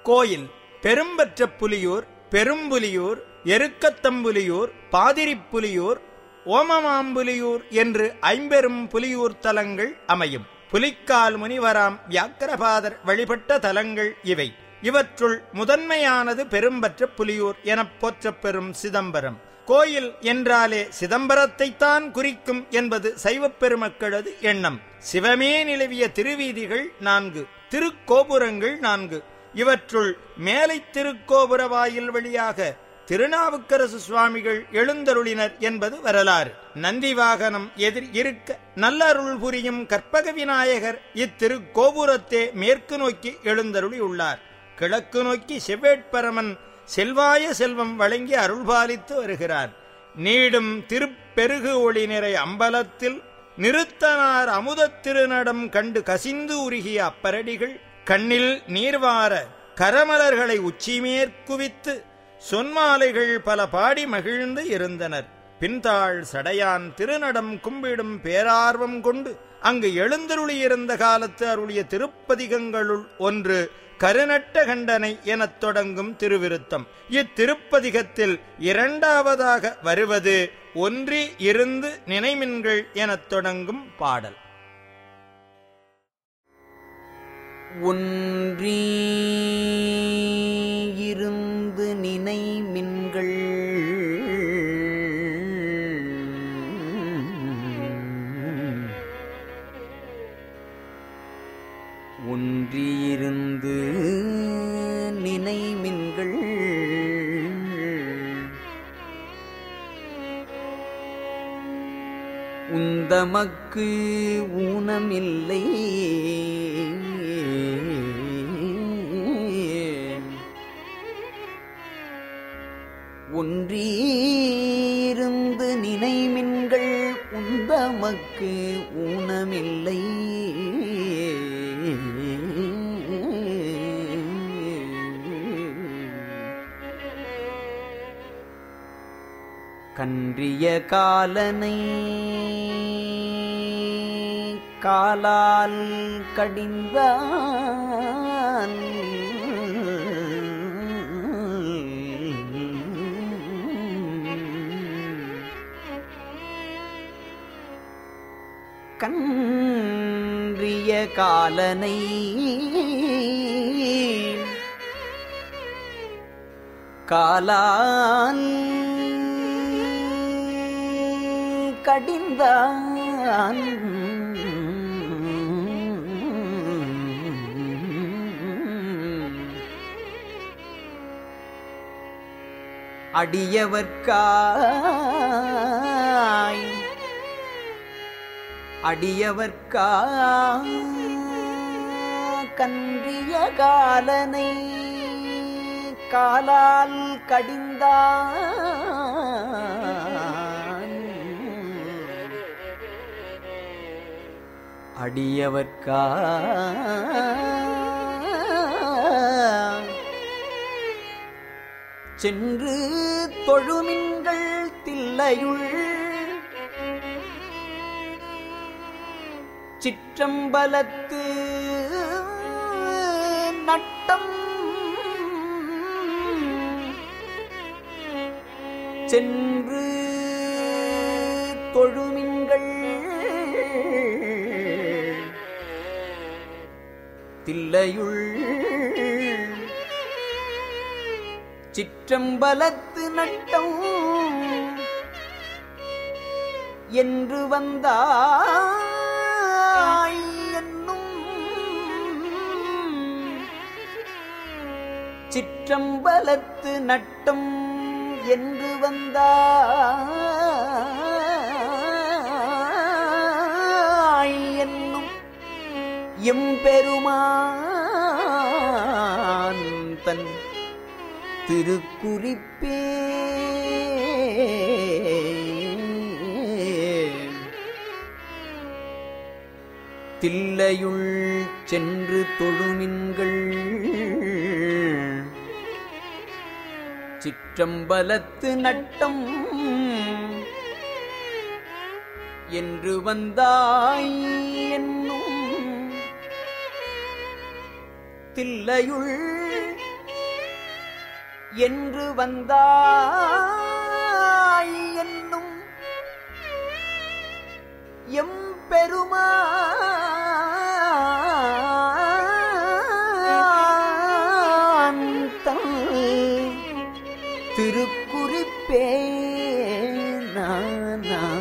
கோயில் பெரும்பற்ற புலியூர், பெரும்புலியூர், எருக்கத்தம்புலியூர், பாதிரிப்புலியூர், ஓமமாம்புலியூர் என்று 50 புலியூர் தலங்கள் அமையும். புலிக்கால் முனிவராம் வியாக்கிரபாதர் வழிபட்ட தலங்கள் இவை. இவற்றுள் முதன்மையானது பெரும்பற்ற புலியூர் எனப் போற்றப்பெறும் சிதம்பரம். கோயில் என்றாலே சிதம்பரத்தைத்தான் குறிக்கும் என்பது சைவப் பெருமக்களது எண்ணம். சிவமே நிலவிய திருவீதிகள் 4, திருக்கோபுரங்கள் 4. இவற்றுள் மேலை திருக்கோபுர வாயில் வழியாக திருநாவுக்கரசு சுவாமிகள் எழுந்தருளினர் என்பது வரலாறு. நந்திவாகனம் எதிர் இருக்க நல்லருள் புரியும் கற்பக விநாயகர் இத்திருக்கோபுரத்தே மேற்கு நோக்கி எழுந்தருளி உள்ளார். கிழக்கு நோக்கி செவ்வேட்பரமன் செல்வாய செல்வம் வழங்கி அருள்பாலித்து வருகிறார். நீடும் திருப்பெருகு ஒளி நிறை அம்பலத்தில் நிறுத்தனார் அமுதத் திருநடம் கண்டு கசிந்து உருகிய அப்பரடிகள் கண்ணில் நீர்வார கரமலர்களை உச்சிமேற்குவித்து சொன்மாலைகள் பல பாடி மகிழ்ந்து இருந்தனர். பின்தாள் சடையான் திருநடம் கும்பிடும் பேரார்வம் கொண்டு அங்கு எழுந்தருளியிருந்த காலத்து அருளிய திருப்பதிகங்களுள் ஒன்று கருநட்ட கண்டனை எனத் தொடங்கும் திருவிருத்தம். இத்திருப்பதிகத்தில் 2வதாக வருவது ஒன்றி இருந்து நினைமின்கள் எனத் தொடங்கும் பாடல். ஒன்றி இருந்து நினைமின்கள் ஒன்றியிருந்து நினைமின்கள் உந்தமக்கு ஊனமில்லை ஒன்றியிருந்து நினைமின்கள் உந்தமக்கு ஊனமில்லை கன்றிய காலனை காலால் கடிந்தான் கன்றிய காலனை காலால் கடிந்தான் அடியவர்க்காய் கன்றிய காலனை காலால் கடிந்தான் சென்று தொழுமின்கள் தில்லையுள் சிற்றம்பலத்து நட்டம் சென்று தொழுமின்கள் தில்லையுள் சிற்றம்பலத்து நட்டம் என்று வந்தாய் என்னும் சிற்றம்பலத்து நட்டம் என்று வந்தாய் என்னும் எம்பெருமான் தன் திருக்குறிப்பே தில்லையுள் சென்று தொழுமின்கள் சிற்றம்பலத்து நட்டம் என்று வந்தாய் என்னும் தில்லையுள் என்று வந்தாய் என்னும் எம்பெருமான் தன் திருக்குறிப்பே நானா